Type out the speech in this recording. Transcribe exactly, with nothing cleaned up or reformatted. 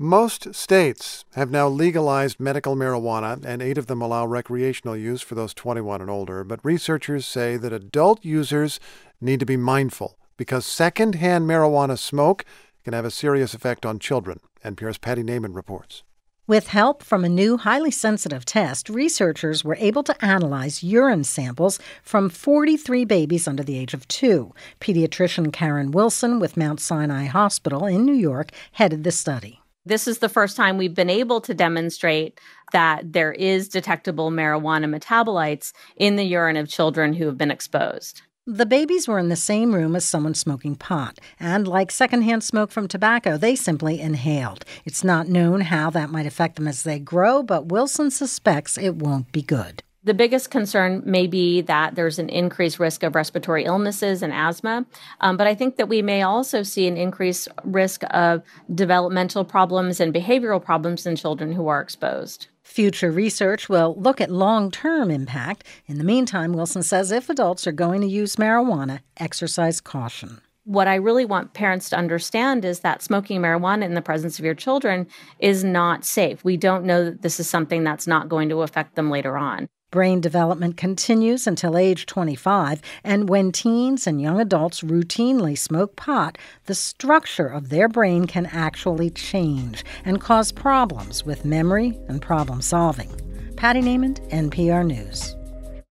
Most states have now legalized medical marijuana, and eight of them allow recreational use for those twenty-one and older. But researchers say that adult users need to be mindful because secondhand marijuana smoke can have a serious effect on children. N P R's Patty Naiman reports. With help from a new highly sensitive test, researchers were able to analyze urine samples from forty-three babies under the age of two. Pediatrician Karen Wilson with Mount Sinai Hospital in New York headed the study. This is the first time we've been able to demonstrate that there is detectable marijuana metabolites in the urine of children who have been exposed. The babies were in the same room as someone smoking pot, and like secondhand smoke from tobacco, they simply inhaled. It's not known how that might affect them as they grow, but Wilson suspects it won't be good. The biggest concern may be that there's an increased risk of respiratory illnesses and asthma, um, but I think that we may also see an increased risk of developmental problems and behavioral problems in children who are exposed. Future research will look at long-term impact. In the meantime, Wilson says if adults are going to use marijuana, exercise caution. What I really want parents to understand is that smoking marijuana in the presence of your children is not safe. We don't know that this is something that's not going to affect them later on. Brain development continues until age twenty-five, and when teens and young adults routinely smoke pot, the structure of their brain can actually change and cause problems with memory and problem solving. Patty Naiman, N P R News.